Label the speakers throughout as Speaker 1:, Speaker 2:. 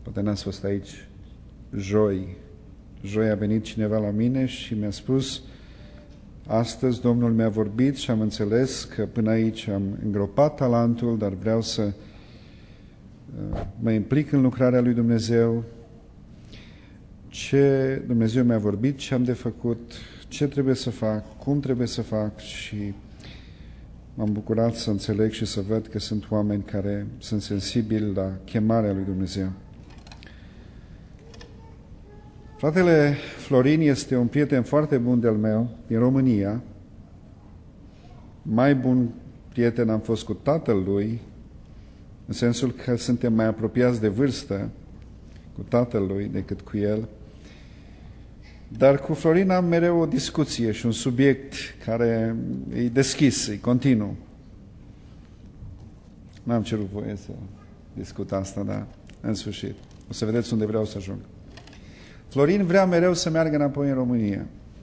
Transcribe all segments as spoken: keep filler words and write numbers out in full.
Speaker 1: Poate n-ați fost aici joi. Joi a venit cineva la mine și mi-a spus: astăzi Domnul mi-a vorbit și am înțeles că până aici am îngropat talentul, dar vreau să mă implic în lucrarea lui Dumnezeu. Ce Dumnezeu mi-a vorbit, ce am de făcut, ce trebuie să fac, cum trebuie să fac, și m-am bucurat să înțeleg și să văd că sunt oameni care sunt sensibili la chemarea lui Dumnezeu. Fratele Florin este un prieten foarte bun de-al meu din România. Mai bun prieten am fost cu tatăl lui, în sensul că suntem mai apropiați de vârstă cu tatăl lui decât cu el. Dar cu Florin am mereu o discuție și un subiect care e deschis, e continuu. N-am cerut voie să discut asta, dar în sfârșit o să vedeți unde vreau să ajung. Florin vrea mereu să meargă înapoi în România.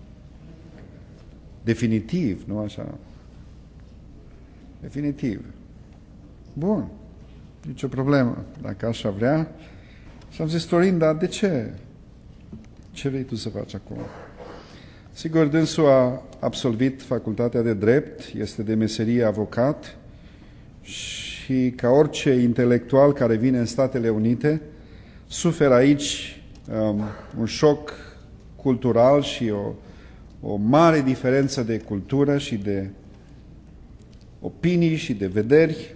Speaker 1: Definitiv, nu așa? Definitiv. Bun. Nicio problemă. Dacă așa vrea. Și am zis: Florin, dar de ce? Ce vrei tu să faci acum? Sigur, dânsul a absolvit facultatea de drept, este de meserie avocat și, ca orice intelectual care vine în Statele Unite, suferă aici um, un șoc cultural și o, o mare diferență de cultură și de opinii și de vederi.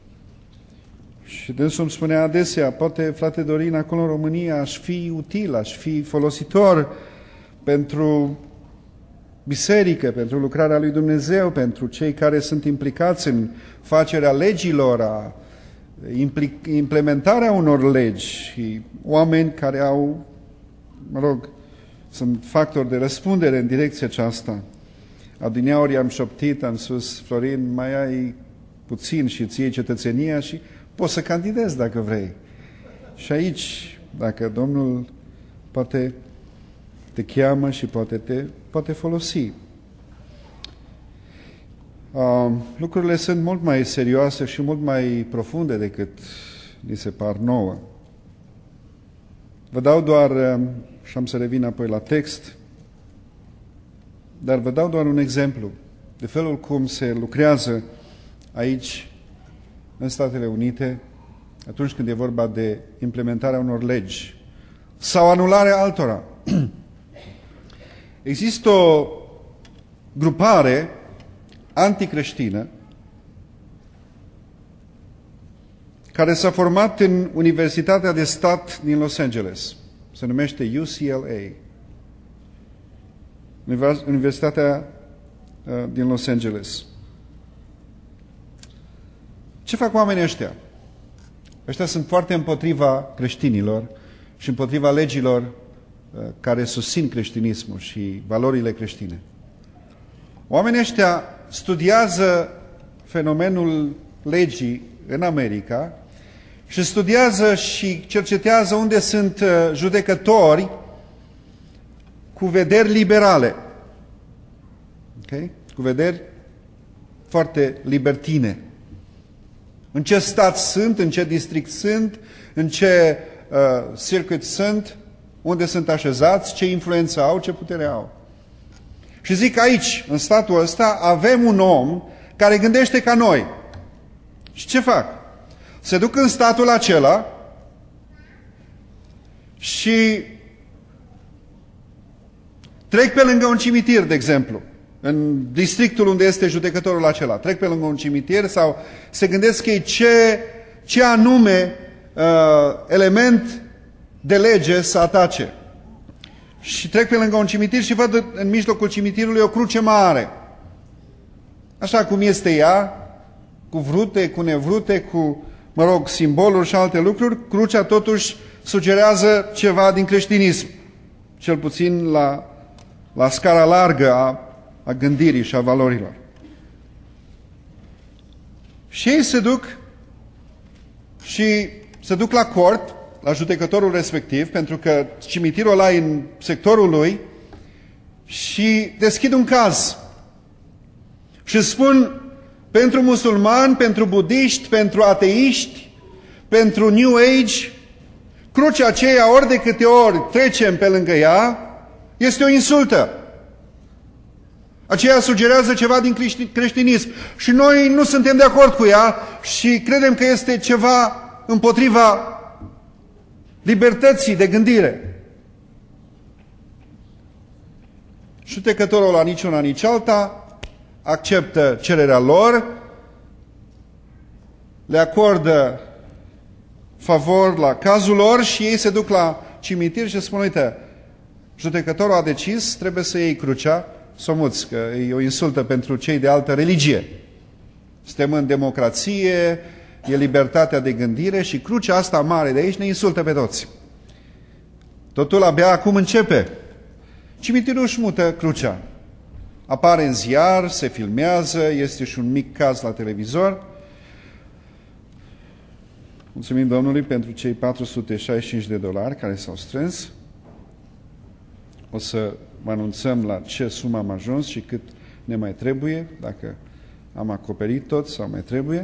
Speaker 1: Și dânsul îmi spunea adesea: poate, frate Dorin, acolo în România aș fi util, aș fi folositor pentru biserică, pentru lucrarea lui Dumnezeu, pentru cei care sunt implicați în facerea legilor, a implementarea unor legi, și oameni care au, mă rog, sunt factori de răspundere în direcția aceasta. Adineauri am șoptit, am spus: Florin, mai ai puțin și ție cetățenia și poți să candidezi dacă vrei. Și aici, dacă Domnul poate te cheamă și poate te poate folosi. Uh, lucrurile sunt mult mai serioase și mult mai profunde decât ni se par nouă. Vă dau doar, uh, și am să revin apoi la text, dar vă dau doar un exemplu de felul cum se lucrează aici în Statele Unite atunci când e vorba de implementarea unor legi sau anularea altora. Există o grupare anticreștină care s-a format în Universitatea de Stat din Los Angeles. Se numește U C L A. Universitatea uh, din Los Angeles. Ce fac oamenii ăștia? Ăștia sunt foarte împotriva creștinilor și împotriva legilor uh, care susțin creștinismul și valorile creștine. Oamenii ăștia studiază fenomenul legii în America și studiază și cercetează unde sunt uh, judecători cu vederi liberale. Okay? Cu vederi foarte libertine. În ce stat sunt, în ce district sunt, în ce uh, circuit sunt, unde sunt așezați, ce influență au, ce putere au. Și zic, aici, în statul ăsta, avem un om care gândește ca noi. Și ce fac? Se duc în statul acela și trec pe lângă un cimitir, de exemplu, în districtul unde este judecătorul acela. Trec pe lângă un cimitir sau se gândesc ei ce, ce anume uh, element de lege să atace. Și trec pe lângă un cimitir și văd în mijlocul cimitirului o cruce mare. Așa cum este ea, cu vrute, cu nevrute, cu, mă rog, simboluri și alte lucruri, crucea totuși sugerează ceva din creștinism. Cel puțin la, la scara largă a, a gândirii și a valorilor. Și ei se duc și se duc la cort, la judecătorul respectiv, pentru că cimitirul ăla e în sectorul lui, și deschid un caz. Și spun, pentru musulmani, pentru budiști, pentru ateiști, pentru New Age, Crucea aceea, ori de câte ori trecem pe lângă ea, este o insultă. Aceea sugerează ceva din creștinism și noi nu suntem de acord cu ea și credem că este ceva împotriva libertății de gândire. Judecătorul la nici una, nici alta acceptă cererea lor, le acordă favor la cazul lor și ei se duc la cimitir și spun, uite, judecătorul a decis, trebuie să iei crucea, să o muți, că e o insultă pentru cei de altă religie. Suntem în democrație, e libertatea de gândire și crucea asta mare de aici ne insultă pe toți. Totul abia acum începe. Cimitirul își mută crucea. Apare în ziar, se filmează, este și un mic caz la televizor. Mulțumim Domnului pentru cei patru sute șaizeci și cinci de dolari care s-au strâns. O să vă anunțăm la ce sumă am ajuns și cât ne mai trebuie, dacă am acoperit tot sau mai trebuie.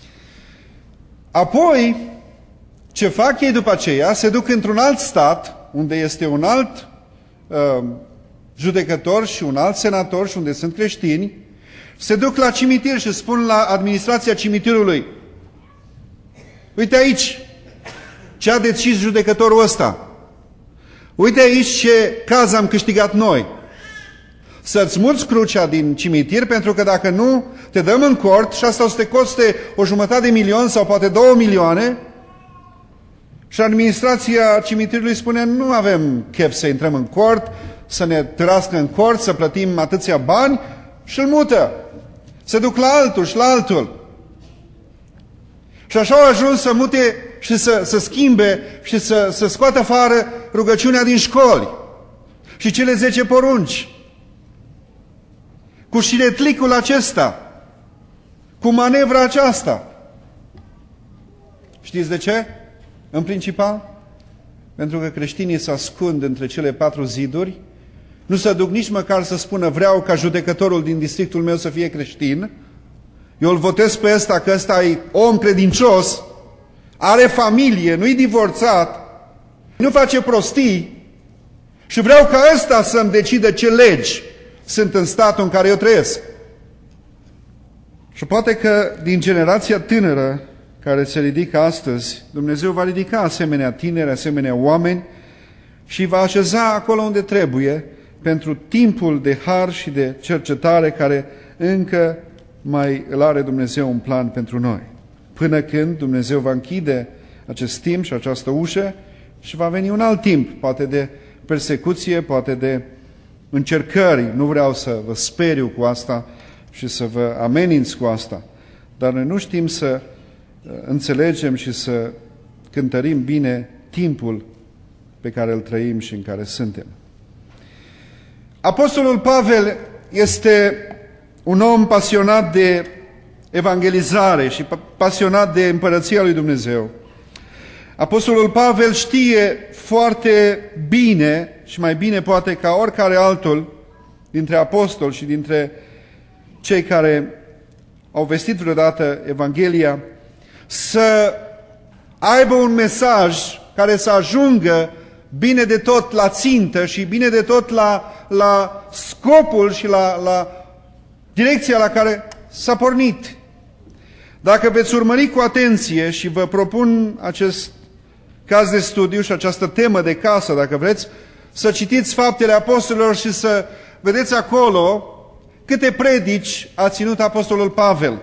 Speaker 1: Apoi, ce fac ei după aceea? Se duc într-un alt stat, unde este un alt uh, judecător și un alt senator și unde sunt creștini, se duc la cimitir și spun la administrația cimitirului, uite aici ce a decis judecătorul ăsta. Uite aici ce caz am câștigat noi. Să-ți muți crucea din cimitir, pentru că dacă nu, te dăm în cort și asta o să te coste o jumătate de milion sau poate două milioane. Și administrația cimitirului spune, nu avem chef să intrăm în cort, să ne târască în cort, să plătim atâția bani și îl mută. Se duc la altul și la altul. Și așa au ajuns să mute și să, să schimbe și să, să scoată afară rugăciunea din școli și cele zece porunci. Cu șiretlicul acesta, cu manevra aceasta. Știți de ce? În principal, pentru că creștinii se ascund între cele patru ziduri, nu se duc nici măcar să spună vreau ca judecătorul din districtul meu să fie creștin, eu îl votez pe ăsta că ăsta e om credincios, are familie, nu-i divorțat, nu face prostii și vreau ca ăsta să-mi decidă ce legi sunt în statul în care eu trăiesc. Și poate că din generația tânără care se ridică astăzi, Dumnezeu va ridica asemenea tineri, asemenea oameni și va așeza acolo unde trebuie pentru timpul de har și de cercetare care încă mai îl are Dumnezeu un plan pentru noi. Până când Dumnezeu va închide acest timp și această ușă și va veni un alt timp, poate de persecuție, poate de încercări. Nu vreau să vă speriu cu asta și să vă ameninț cu asta, dar noi nu știm să înțelegem și să cântărim bine timpul pe care îl trăim și în care suntem. Apostolul Pavel este un om pasionat de evangelizare și pasionat de împărăția lui Dumnezeu. Apostolul Pavel știe foarte bine și mai bine poate ca oricare altul dintre apostoli și dintre cei care au vestit vreodată Evanghelia să aibă un mesaj care să ajungă bine de tot la țintă și bine de tot la, la scopul și la, la direcția la care s-a pornit. Dacă veți urmări cu atenție și vă propun acest caz de studiu și această temă de casă, dacă vreți, să citiți Faptele Apostolilor și să vedeți acolo câte predici a ținut Apostolul Pavel.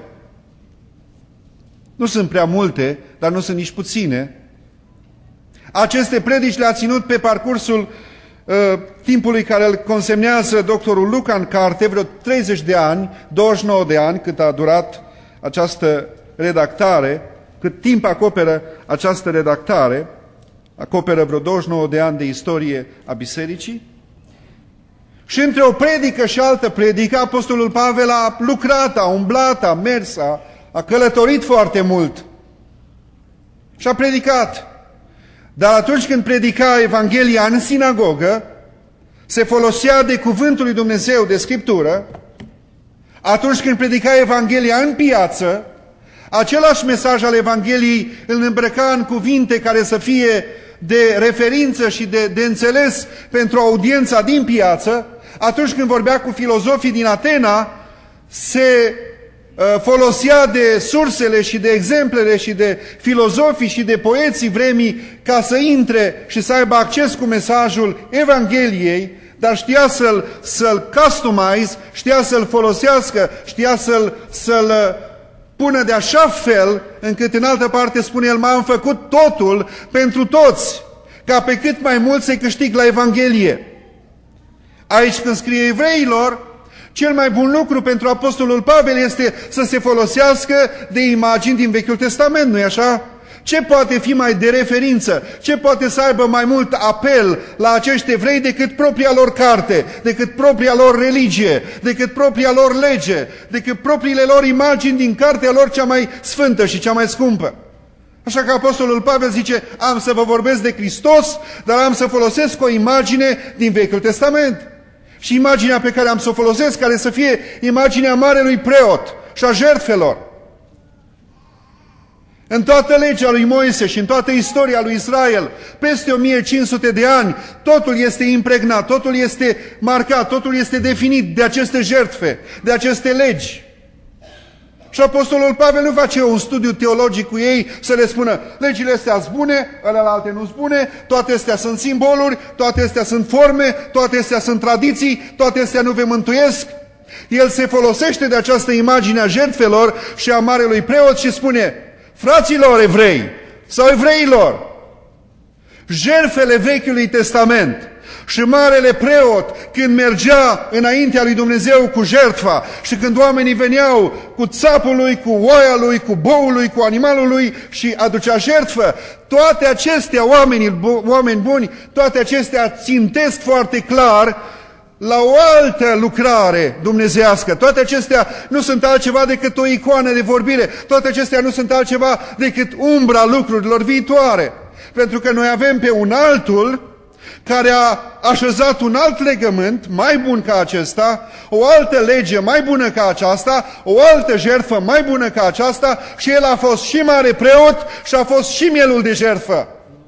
Speaker 1: Nu sunt prea multe, dar nu sunt nici puține. Aceste predici le-a ținut pe parcursul uh, timpului care îl consemnează doctorul Luca în carte, vreo treizeci de ani, douăzeci și nouă de ani, cât a durat această redactare, cât timp acoperă această redactare, acoperă vreo douăzeci și nouă de ani de istorie a bisericii. Și între o predică și altă predică, Apostolul Pavel a lucrat, a umblat, a mers, a, a călătorit foarte mult și a predicat. Dar atunci când predica Evanghelia în sinagogă, se folosea de cuvântul lui Dumnezeu, de Scriptură. Atunci când predica Evanghelia în piață, același mesaj al Evangheliei îl îmbrăca în cuvinte care să fie de referință și de, de înțeles pentru audiența din piață. Atunci când vorbea cu filozofii din Atena, se uh, folosea de sursele și de exemplele și de filozofii și de poeții vremii ca să intre și să aibă acces cu mesajul Evangheliei, dar știa să-l să-l customize, știa să-l folosească, știa să-l să-l pună de așa fel încât în altă parte spune el: m-am făcut totul pentru toți, ca pe cât mai mult să-i câștig la Evanghelie. Aici când scrie evreilor, cel mai bun lucru pentru apostolul Pavel este să se folosească de imagini din Vechiul Testament, nu-i așa? Ce poate fi mai de referință? Ce poate să aibă mai mult apel la acești evrei decât propria lor carte, decât propria lor religie, decât propria lor lege, decât propriile lor imagini din cartea lor cea mai sfântă și cea mai scumpă? Așa că apostolul Pavel zice: am să vă vorbesc de Hristos, dar am să folosesc o imagine din Vechiul Testament. Și imaginea pe care am să o folosesc, care să fie imaginea marelui preot și a jertfelor. În toată legea lui Moise și în toată istoria lui Israel, peste o mie cinci sute de ani, totul este impregnat, totul este marcat, totul este definit de aceste jertfe, de aceste legi. Și apostolul Pavel nu face un studiu teologic cu ei să le spună: legile astea sunt bune, alelalte nu sunt bune, toate astea sunt simboluri, toate astea sunt forme, toate astea sunt tradiții, toate astea nu vă mântuiesc. El se folosește de această imagine a jertfelor și a marelui preot și spune: fraților evrei sau evreilor, jertfele Vechiului Testament și marele preot, când mergea înaintea lui Dumnezeu cu jertfa și când oamenii veneau cu țapul lui, cu oaia lui, cu boul lui, cu animalul lui și aducea jertfă, toate acestea, oameni, oameni buni, toate acestea țintesc foarte clar la o altă lucrare dumnezeiască. Toate acestea nu sunt altceva decât o icoană de vorbire. Toate acestea nu sunt altceva decât umbra lucrurilor viitoare. Pentru că noi avem pe un altul care a așezat un alt legământ mai bun ca acesta, o altă lege mai bună ca aceasta, o altă jertfă mai bună ca aceasta, și el a fost și mare preot și a fost și mielul de jertfă.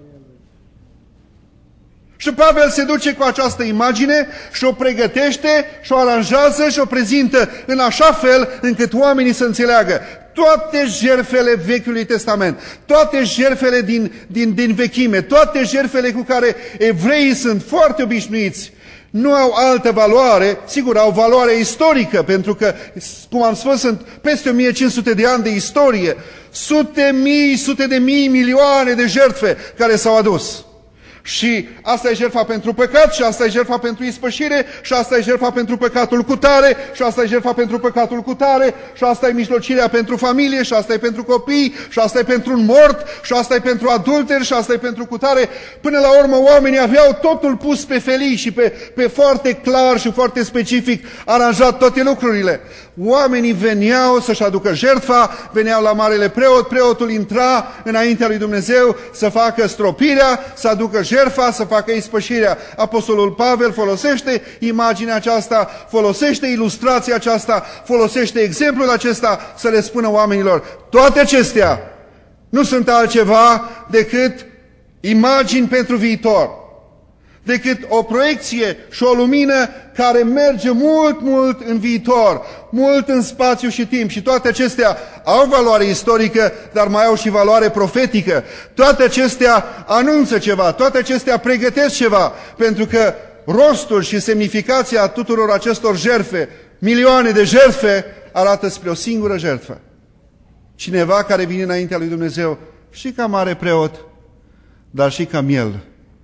Speaker 1: Și Pavel se duce cu această imagine și o pregătește și o aranjează și o prezintă în așa fel încât oamenii să înțeleagă toate jertfele Vechiului Testament, toate jertfele din, din, din vechime, toate jertfele cu care evreii sunt foarte obișnuiți, nu au altă valoare. Sigur, au valoare istorică, pentru că, cum am spus, sunt peste o mie cinci sute de ani de istorie, sute mii, sute de mii, milioane de jertfe care s-au adus. Și asta e jertfa pentru păcat, și asta e jertfa pentru ispășire, și asta e jertfa pentru păcatul cutare, și asta e jertfa pentru păcatul cutare, și asta e mijlocirea pentru familie, și asta e pentru copii, și asta e pentru un mort, și asta e pentru adulteri, și asta e pentru cutare. Până la urmă oamenii aveau totul pus pe felii și pe, pe foarte clar și foarte specific aranjat toate lucrurile. Oamenii veneau să-și aducă jertfa, veneau la marele preot, preotul intra înaintea lui Dumnezeu să facă stropirea, să aducă jertfa, să facă ispășirea. Apostolul Pavel folosește imaginea aceasta, folosește ilustrația aceasta, folosește exemplul acesta să le spună oamenilor: toate acestea nu sunt altceva decât imagini pentru viitor, decât o proiecție și o lumină care merge mult, mult în viitor, mult în spațiu și timp. Și toate acestea au valoare istorică, dar mai au și valoare profetică. Toate acestea anunță ceva, toate acestea pregătesc ceva, pentru că rostul și semnificația tuturor acestor jertfe, milioane de jertfe, arată spre o singură jertfă. Cineva care vine înaintea lui Dumnezeu și ca mare preot, dar și ca miel.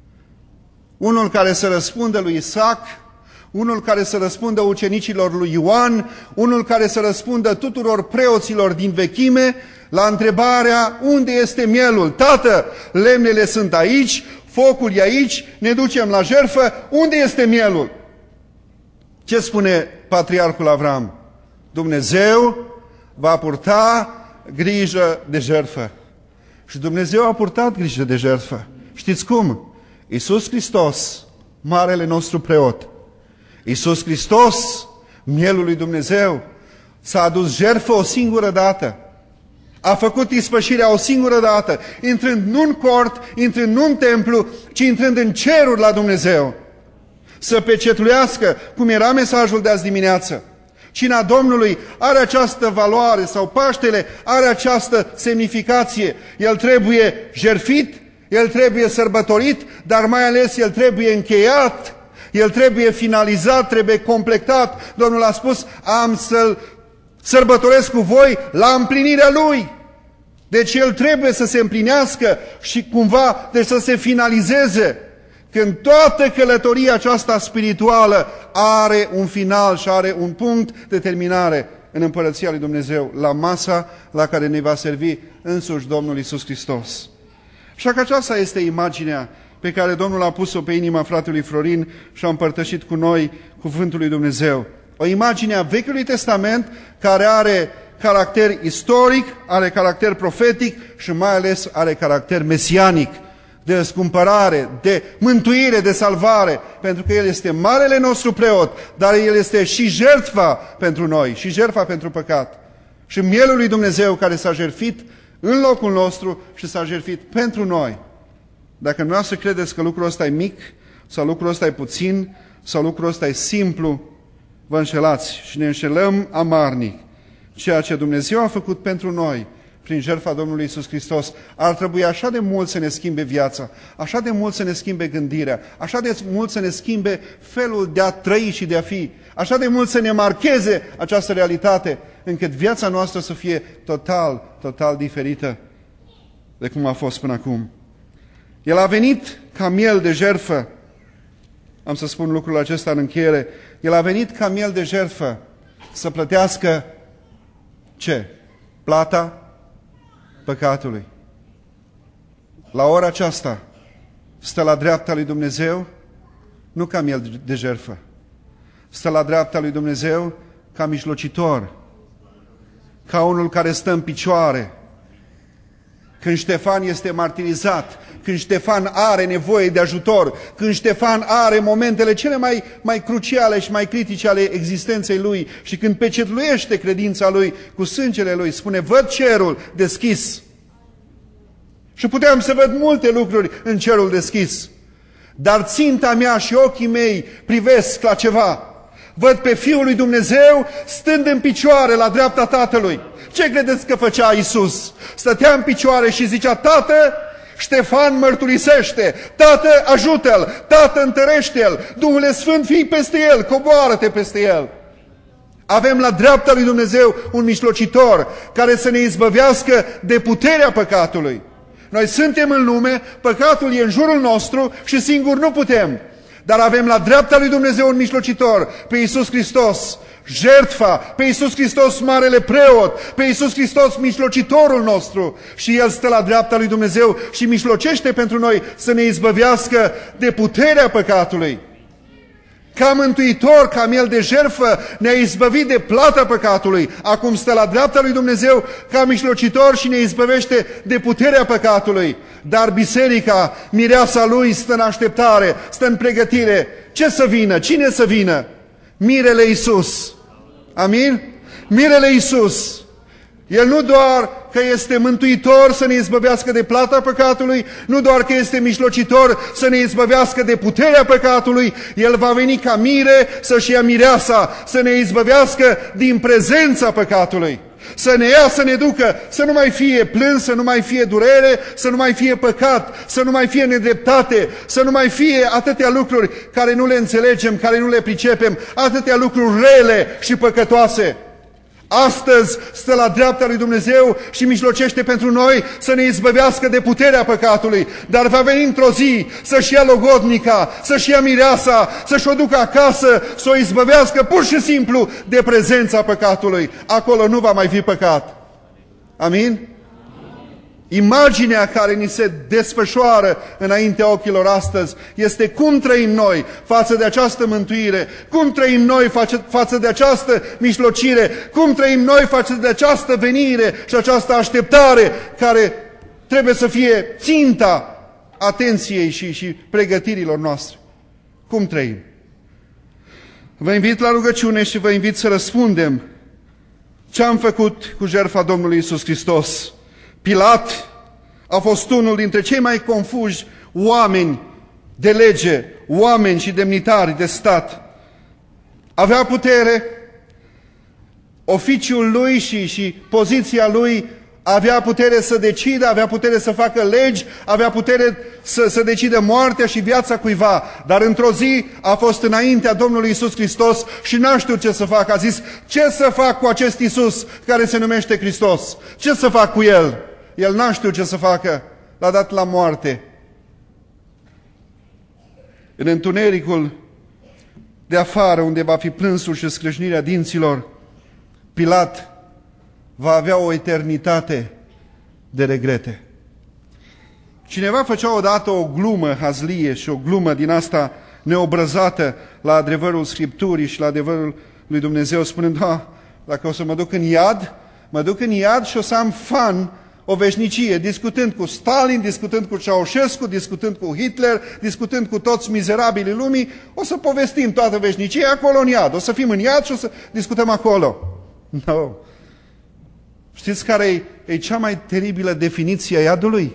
Speaker 1: Unul care să răspundă lui Isaac, unul care să răspundă ucenicilor lui Ioan, unul care să răspundă tuturor preoților din vechime la întrebarea: unde este mielul? Tată, lemnele sunt aici, focul e aici, ne ducem la jertfă, unde este mielul? Ce spune patriarhul Avram? Dumnezeu va purta grijă de jertfă. Și Dumnezeu a purtat grijă de jertfă. Știți cum? Iisus Hristos, marele nostru preot, Iisus Hristos, mielul lui Dumnezeu, s-a adus jertfă o singură dată. A făcut ispășirea o singură dată, intrând nu în cort, intrând nu în templu, ci intrând în ceruri la Dumnezeu. Să pecetluiască, cum era mesajul de azi dimineață. Cina Domnului are această valoare sau Paștele are această semnificație. El trebuie jertfit, el trebuie sărbătorit, dar mai ales el trebuie încheiat, el trebuie finalizat, trebuie completat. Domnul a spus, am să-l sărbătoresc cu voi la împlinirea lui. Deci el trebuie să se împlinească și cumva deci să se finalizeze. Când toată călătoria aceasta spirituală are un final și are un punct de terminare în Împărăția lui Dumnezeu, la masa la care ne va servi însuși Domnul Iisus Hristos. Așa că aceasta este imaginea pe care Domnul a pus-o pe inima fratelui Florin și a împărtășit cu noi cuvântul lui Dumnezeu. O imagine a Vechiului Testament care are caracter istoric, are caracter profetic și mai ales are caracter mesianic, de răscumpărare, de mântuire, de salvare, pentru că El este marele nostru preot, dar El este și jertfa pentru noi, și jertfa pentru păcat. Și mielul lui Dumnezeu care s-a jertfit în locul nostru și s-a jertfit pentru noi. Dacă nu să credeți că lucrul ăsta e mic, sau lucrul ăsta e puțin, sau lucrul ăsta e simplu, vă înșelați și ne înșelăm amarnic. Ceea ce Dumnezeu a făcut pentru noi, prin jertfa Domnului Iisus Hristos, ar trebui așa de mult să ne schimbe viața, așa de mult să ne schimbe gândirea, așa de mult să ne schimbe felul de a trăi și de a fi, așa de mult să ne marcheze această realitate, încât viața noastră să fie total, total diferită de cum a fost până acum. El a venit ca miel de jertfă, am să spun lucrul acesta în încheiere, El a venit ca miel de jertfă să plătească ce? Plata păcatului. La ora aceasta stă la dreapta lui Dumnezeu nu ca miel de jertfă, stă la dreapta lui Dumnezeu ca mijlocitor, ca unul care stă în picioare. Când Ștefan este martirizat, când Ștefan are nevoie de ajutor, când Ștefan are momentele cele mai, mai cruciale și mai critice ale existenței lui și când pecetluiește credința lui cu sângele lui, spune, văd cerul deschis. Și puteam să văd multe lucruri în cerul deschis, dar ținta mea și ochii mei privesc la ceva. Văd pe Fiul lui Dumnezeu stând în picioare la dreapta Tatălui. Ce credeți că făcea Iisus? Stătea în picioare și zicea, Tată, Ștefan mărturisește, Tată, ajută-l, Tată, întărește-l, Duhul Sfânt, fii peste el, coboară-te peste el. Avem la dreapta lui Dumnezeu un mijlocitor care să ne izbăvească de puterea păcatului. Noi suntem în lume, păcatul e în jurul nostru și singur nu putem. Dar avem la dreapta lui Dumnezeu un mijlocitor, pe Iisus Hristos, jertfa, pe Iisus Hristos marele preot, pe Iisus Hristos mijlocitorul nostru. Și El stă la dreapta lui Dumnezeu și mijlocește pentru noi să ne izbăvească de puterea păcatului. Ca mântuitor, ca miel de jertfă, ne-a izbăvit de plata păcatului. Acum stă la dreapta lui Dumnezeu ca mijlocitor și ne izbăvește de puterea păcatului. Dar biserica, mireasa lui, stă în așteptare, stă în pregătire. Ce să vină? Cine să vină? Mirele Iisus. Amin? Mirele Iisus. El nu doar că este mântuitor să ne izbăvească de plata păcatului, nu doar că este mijlocitor să ne izbăvească de puterea păcatului, El va veni ca mire să-și ia mireasa, să ne izbăvească din prezența păcatului, să ne ia, să ne ducă, să nu mai fie plâns, să nu mai fie durere, să nu mai fie păcat, să nu mai fie nedreptate, să nu mai fie atâtea lucruri care nu le înțelegem, care nu le pricepem, atâtea lucruri rele și păcătoase. Astăzi stă la dreapta lui Dumnezeu și mijlocește pentru noi să ne izbăvească de puterea păcatului, dar va veni într-o zi să-și ia logodnica, să-și ia mireasa, să-și o ducă acasă, să o izbăvească pur și simplu de prezența păcatului. Acolo nu va mai fi păcat. Amin? Imaginea care ni se desfășoară înaintea ochilor astăzi este cum trăim noi față de această mântuire, cum trăim noi față de această mijlocire, cum trăim noi față de această venire și această așteptare care trebuie să fie ținta atenției și, și pregătirilor noastre. Cum trăim? Vă invit la rugăciune și vă invit să răspundem ce am făcut cu jertfa Domnului Iisus Hristos. Pilat a fost unul dintre cei mai confuși oameni de lege, oameni și demnitari de stat. Avea putere, oficiul lui și, și poziția lui avea putere să decidă, avea putere să facă legi, avea putere să, să decidă moartea și viața cuiva. Dar într-o zi a fost înaintea Domnului Iisus Hristos și n-a știut ce să facă. A zis, ce să fac cu acest Iisus care se numește Hristos? Ce să fac cu El? El n-a știut ce să facă, l-a dat la moarte. În întunericul de afară, unde va fi plânsul și scrâșnirea dinților, Pilat va avea o eternitate de regrete. Cineva făcea odată o glumă hazlie și o glumă din asta neobrăzată la adevărul Scripturii și la adevărul lui Dumnezeu, spunând, da, dacă o să mă duc în iad, mă duc în iad și o să am fan o veșnicie, discutând cu Stalin, discutând cu Ceaușescu, discutând cu Hitler, discutând cu toți mizerabilii lumii, o să povestim toată veșnicia acolo în iad. O să fim în iad și o să discutăm acolo. No. Știți care e, e cea mai teribilă definiție a iadului?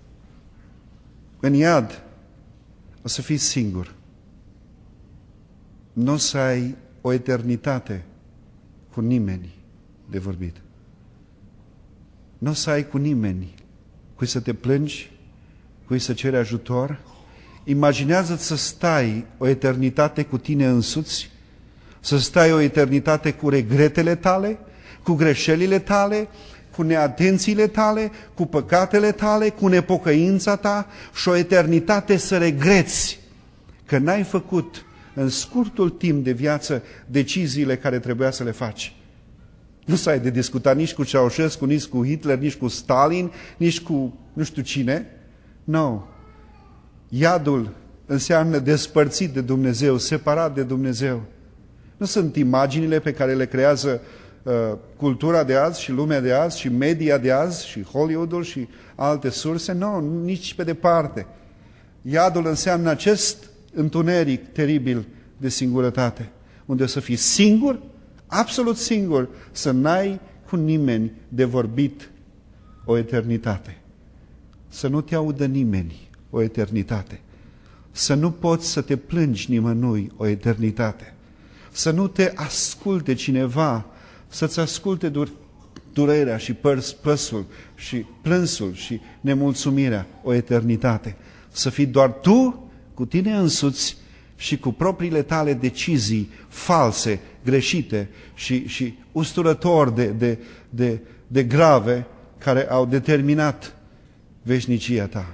Speaker 1: În iad o să fii singur. Nu o să ai o eternitate cu nimeni de vorbit. Nu o să ai cu nimeni cui să te plângi, cui să ceri ajutor. Imaginează-ți să stai o eternitate cu tine însuți, să stai o eternitate cu regretele tale, cu greșelile tale, cu neatențiile tale, cu păcatele tale, cu nepocăința ta și o eternitate să regreți că n-ai făcut în scurtul timp de viață deciziile care trebuia să le faci. Nu să ai de discutat nici cu Ceaușescu, nici cu Hitler, nici cu Stalin, nici cu nu știu cine. Nu. Iadul înseamnă despărțit de Dumnezeu, separat de Dumnezeu. Nu sunt imaginile pe care le creează uh, cultura de azi și lumea de azi și media de azi și Hollywoodul și alte surse. Nu, nici pe departe. Iadul înseamnă acest întuneric teribil de singurătate, unde o să fii singur, absolut singur, să n-ai cu nimeni de vorbit o eternitate. Să nu te audă nimeni o eternitate. Să nu poți să te plângi nimănui o eternitate. Să nu te asculte cineva, să-ți asculte dur durerea și păsul și plânsul și nemulțumirea o eternitate. Să fii doar tu cu tine însuți și cu propriile tale decizii false, greșite și, și usturători de, de, de, de grave care au determinat veșnicia ta.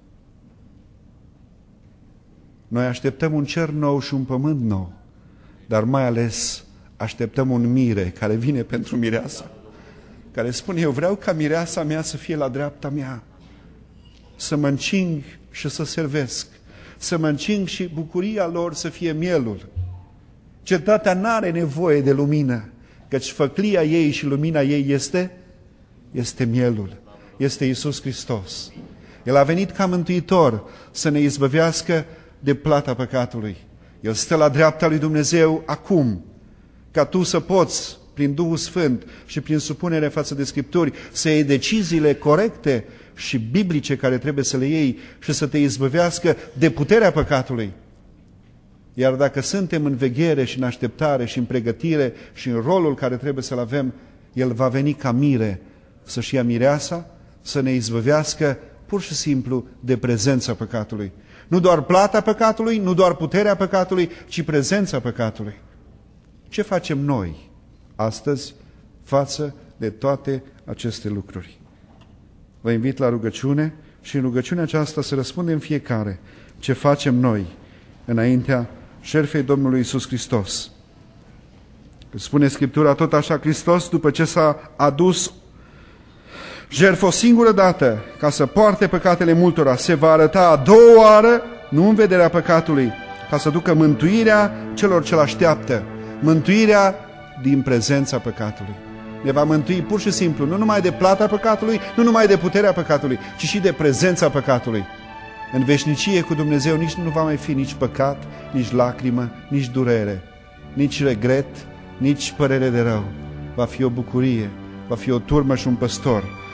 Speaker 1: Noi așteptăm un cer nou și un pământ nou, dar mai ales așteptăm un mire care vine pentru mireasa, care spune, eu vreau ca mireasa mea să fie la dreapta mea, să mă încing și să servesc, să mă încing și bucuria lor să fie mielul. Cetatea n-are nevoie de lumină, căci făclia ei și lumina ei este, este mielul, este Iisus Hristos. El a venit ca mântuitor să ne izbăvească de plata păcatului. El stă la dreapta lui Dumnezeu acum, ca tu să poți, prin Duhul Sfânt și prin supunere față de Scripturi, să iei deciziile corecte și biblice care trebuie să le iei și să te izbăvească de puterea păcatului. Iar dacă suntem în veghere și în așteptare și în pregătire și în rolul care trebuie să-l avem, El va veni ca mire să-și ia mireasa, să ne izbăvească pur și simplu de prezența păcatului. Nu doar plata păcatului, nu doar puterea păcatului, ci prezența păcatului. Ce facem noi astăzi față de toate aceste lucruri? Vă invit la rugăciune și în rugăciunea aceasta să răspundem fiecare ce facem noi înaintea jertfei Domnului Iisus Hristos. Spune Scriptura, tot așa Hristos, după ce s-a adus jertfă o singură dată ca să poarte păcatele multora, se va arăta a doua oară, nu în vederea păcatului, ca să ducă mântuirea celor ce-L așteaptă, mântuirea din prezența păcatului. Ne va mântui pur și simplu, nu numai de plata păcatului, nu numai de puterea păcatului, ci și de prezența păcatului. În veșnicie cu Dumnezeu nici nu va mai fi nici păcat, nici lacrimă, nici durere, nici regret, nici părere de rău. Va fi o bucurie, va fi o turmă și un păstor,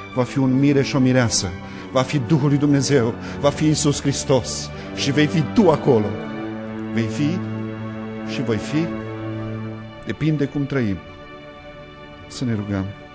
Speaker 1: va fi un mire și o mireasă, va fi Duhul lui Dumnezeu, va fi Iisus Hristos și vei fi tu acolo. Vei fi și voi fi, depinde cum trăim. Să ne rugăm.